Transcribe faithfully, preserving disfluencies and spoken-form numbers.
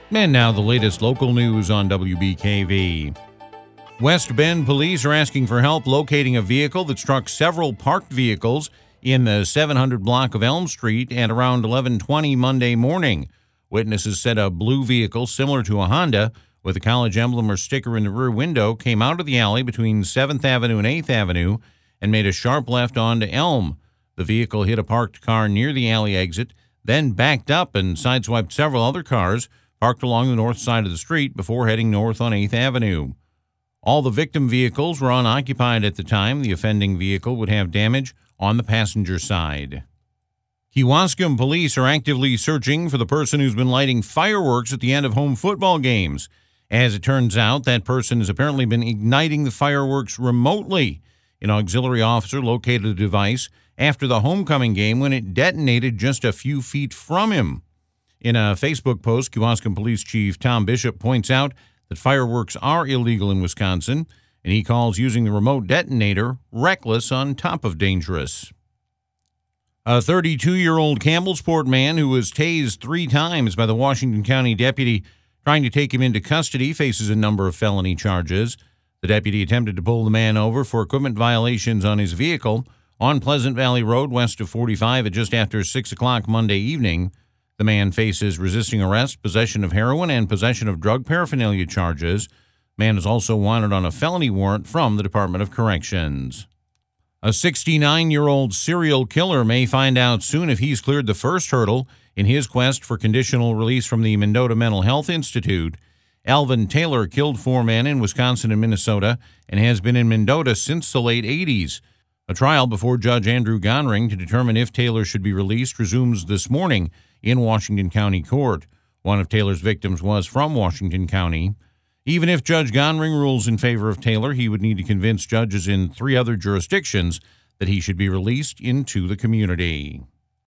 And now the latest local news on W B K V. West Bend police are asking for help locating a vehicle that struck several parked vehicles in the seven hundred block of Elm Street at around eleven twenty Monday morning. Witnesses said a blue vehicle similar to a Honda with a college emblem or sticker in the rear window came out of the alley between seventh Avenue and eighth Avenue and made a sharp left onto Elm. The vehicle hit a parked car near the alley exit, then backed up and sideswiped several other cars parked along the north side of the street before heading north on eighth Avenue. All the victim vehicles were unoccupied at the time. The offending vehicle would have damage on the passenger side. Kewaskum police are actively searching for the person who's been lighting fireworks at the end of home football games. As it turns out, that person has apparently been igniting the fireworks remotely. An auxiliary officer located the device after the homecoming game when it detonated just a few feet from him. In a Facebook post, Kewaskum Police Chief Tom Bishop points out that fireworks are illegal in Wisconsin, and he calls using the remote detonator reckless on top of dangerous. A thirty-two-year-old Campbellsport man who was tased three times by the Washington County deputy trying to take him into custody faces a number of felony charges. The deputy attempted to pull the man over for equipment violations on his vehicle on Pleasant Valley Road west of forty-five at just after six o'clock Monday evening. The man faces resisting arrest, possession of heroin, and possession of drug paraphernalia charges. Man is also wanted on a felony warrant from the Department of Corrections. A sixty-nine-year-old serial killer may find out soon if he's cleared the first hurdle in his quest for conditional release from the Mendota Mental Health Institute. Alvin Taylor killed four men in Wisconsin and Minnesota and has been in Mendota since the late eighties. A trial before Judge Andrew Gonring to determine if Taylor should be released resumes this morning in Washington County Court. One of Taylor's victims was from Washington County. Even if Judge Gonring rules in favor of Taylor, he would need to convince judges in three other jurisdictions that he should be released into the community.